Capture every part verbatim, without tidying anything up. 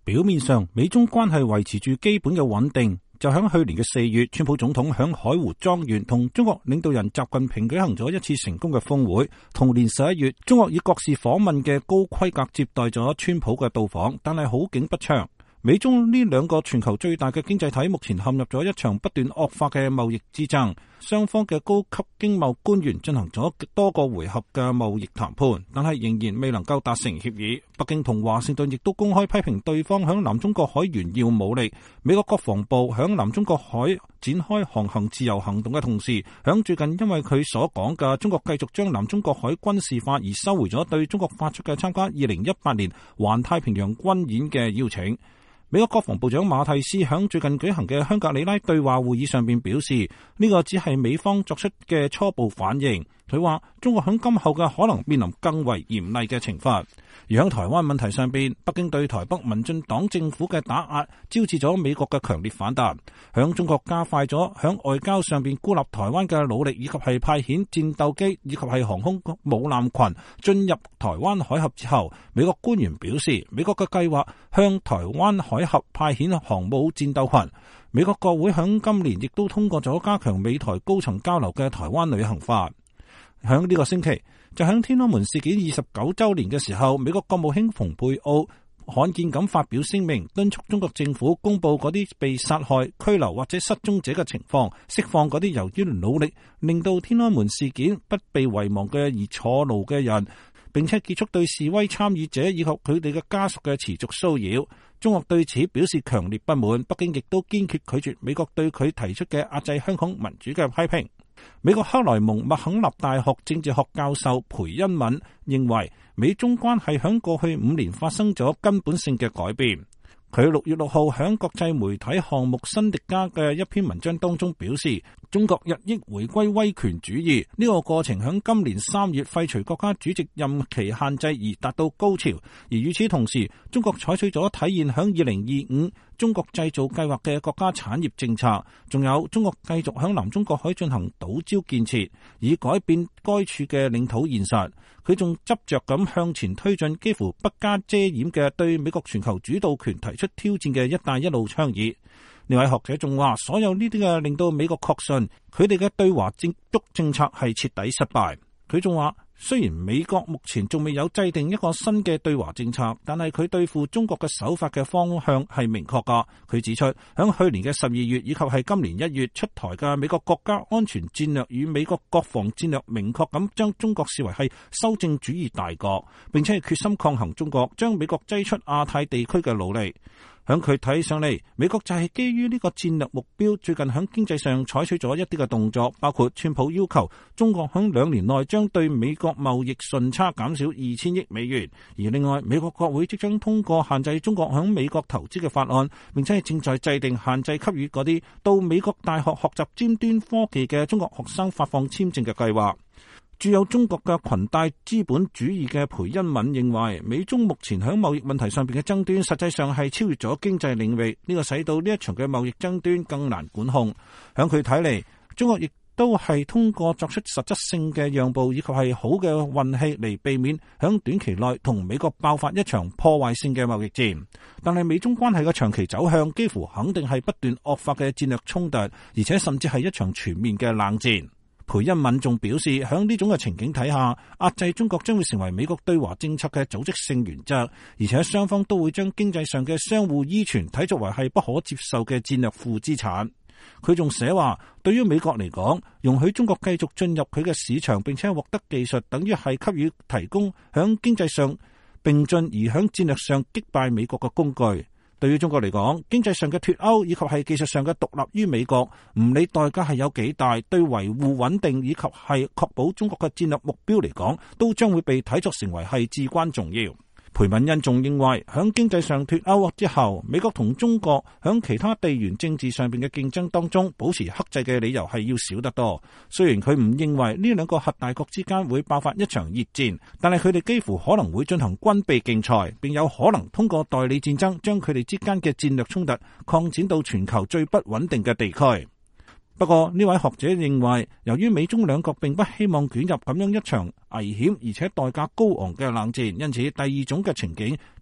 表面上，美中關係維持住基本嘅穩定。就喺去年嘅四月，川普總統響海湖莊園同中國領導人習近平舉行咗一次成功嘅峰會。同年十一月，中國以國事訪問嘅高規格接待咗川普嘅到訪，但係好景不長。美中呢兩個全球最大嘅經濟體目前陷入咗一場不斷惡化嘅貿易之爭，雙方嘅高級經貿官員進行咗多個回合嘅貿易談判，但係仍然未能夠達成協議。北京同華盛頓亦都公開批評對方響南中國海炫耀武力。美國國防部響南中國海展開航行自由行動嘅同時，響最近因為佢所講嘅中國繼續將南中國海軍事化而收回咗對中國發出嘅參加二零一八年環太平洋軍演嘅邀請。美國國防部長馬蒂斯響最近舉行嘅香格里拉對話會議上邊表示，呢個只係美方作出嘅初步反應。佢話中國響今後嘅可能面臨更為嚴厲嘅懲罰。而響台灣問題上邊，北京對台北民進黨政府嘅打壓招致咗美國嘅強烈反彈。響中國加快咗響外交上邊孤立台灣嘅努力，以及係派遣戰鬥機以及係航空母艦群進入台灣海峽之後，美國官員表示，美國嘅計劃向台灣海峽派遣航母戰鬥群。美國國會響今年亦都通過咗加強美台高層交流嘅台灣旅行法。響呢個星期，就響天安門事件二十九周年嘅時候，美國國務卿蓬佩奧罕見咁發表聲明，敦促中國政府公布嗰啲被殺害、拘留或者失蹤者嘅情況，釋放嗰啲由於努力令到天安門事件不被遺忘嘅而坐牢嘅人，並且結束對示威參與者以及佢哋嘅家屬嘅持續騷擾。中國對此表示強烈不滿，北京亦都堅決拒絕美國對佢提出嘅壓制香港民主嘅批評。美國克萊蒙麥肯納大學政治學教授裴恩敏認為，美中關係響過去五年發生咗根本性嘅改變。佢六月六號響國際媒體項目新迪加嘅一篇文章當中表示，中國日益回歸威權主義呢個過程響今年三月廢除國家主席任期限制而達到高潮，而與此同時，中國採取咗體現響二零二五中國製造計劃嘅國家產業政策，仲有中國繼續響南中國海進行島礁建設，以改變該處嘅領土現實。佢仲執着咁向前推進，幾乎不加遮掩嘅對美國全球主導權提出挑戰嘅一帶一路倡議。呢位學者仲話，所有呢啲嘅令到美國確信佢哋嘅對華政督政策係徹底失敗。佢仲話，雖然美國目前仲未有制定一個新嘅對華政策，但係佢對付中國嘅手法嘅方向係明確噶。佢指出，響去年嘅十二月以及係今年一月出台嘅美國國家安全戰略與美國國防戰略，明確咁將中國視為係修正主義大國，並且係決心抗衡中國，將美國擠出亞太地區嘅努力。響佢睇上嚟，美國就係基於呢個戰略目標，最近響經濟上採取咗一啲嘅動作，包括川普要求中國響兩年內將對美國貿易順差減少二千億美元，而另外美國國會即將通過限制中國響美國投資嘅法案，並且係正在制定限制給予嗰啲到美國大學學習尖端科技嘅中國學生發放簽證嘅計劃。著有中國嘅裙帶資本主義嘅裴恩敏認為，美中目前喺貿易問題上邊嘅爭端，實際上係超越咗經濟領域，呢個使到呢一場嘅貿易爭端更難管控。響佢睇嚟，中國亦都係通過作出實質性嘅讓步，以及係好嘅運氣嚟避免響短期內同美國爆發一場破壞性嘅貿易戰。但係美中關係嘅長期走向，幾乎肯定係不斷惡化嘅戰略衝突，而且甚至係一場全面嘅冷戰。裴恩敏仲表示，喺呢種嘅情景底下，壓制中國將會成為美國對華政策嘅組織性原則，而且雙方都會將經濟上嘅相互依存睇作為係不可接受嘅戰略負資產。佢仲寫話，對於美國嚟講，容許中國繼續進入佢嘅市場並且獲得技術，等於係給予提供喺經濟上並進而喺戰略上擊敗美國嘅工具。對於中國嚟講，經濟上嘅脫歐以及係技術上嘅獨立於美國，唔理代價係有幾大，對維護穩定以及係確保中國嘅戰略目標嚟講，都將會被睇作成為係至關重要。裴敏恩仲認為，響經濟上脫歐之後，美國同中國響其他地緣政治上邊嘅競爭當中，保持克制嘅理由係要少得多。雖然佢唔認為呢兩個核大國之間會爆發一場熱戰，但係佢哋幾乎可能會進行軍備競賽，並有可能通過代理戰爭將佢哋之間嘅戰略衝突擴展到全球最不穩定嘅地區。不過呢位學者認為，由於美中兩國並不希望捲入咁樣一場危險而且代價高昂嘅冷戰，因此第二種嘅情景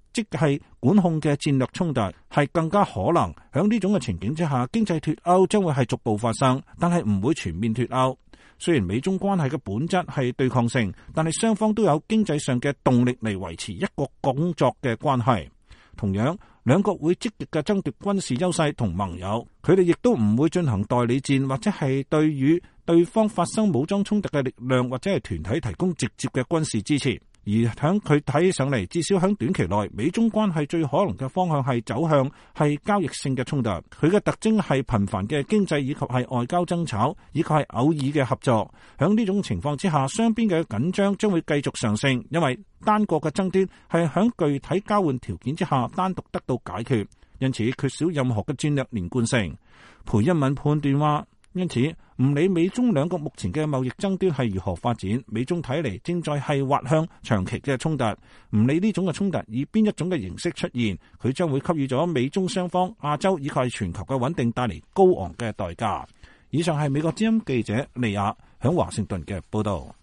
即係管控嘅戰略衝突，係更加可能。響呢種嘅情景之下，經濟脫歐將會係逐步發生，但係唔會全面脫歐。雖然美中關係嘅本質係對抗性，但係雙方都有經濟上嘅動力嚟維持一國工作嘅關係。同樣，兩國會積極嘅爭奪軍事優勢同盟友，佢哋亦都唔會進行代理戰，或者係對與對方發生武裝衝突嘅力量或者係團體提供直接嘅軍事支持。而響佢睇上嚟，至少響短期內，美中關係最可能嘅方向係走向係交易性嘅衝突。佢嘅特徵係頻繁嘅經濟以及係外交爭吵，以及係偶爾嘅合作。響呢種情況之下，雙邊嘅緊張將會繼續上升，因為單國嘅爭端係響具體交換條件之下單獨得到解決，因此缺少任何嘅戰略連貫性。裴一敏判斷話，因此唔理美中兩國目前嘅貿易爭端係如何發展，美中睇嚟正在係滑向長期嘅衝突。唔理呢種嘅衝突以邊一種嘅形式出現，佢將會給予咗美中雙方、亞洲以及係全球嘅穩定帶嚟高昂嘅代價。以上係美國之音記者利亞響華盛頓嘅報道。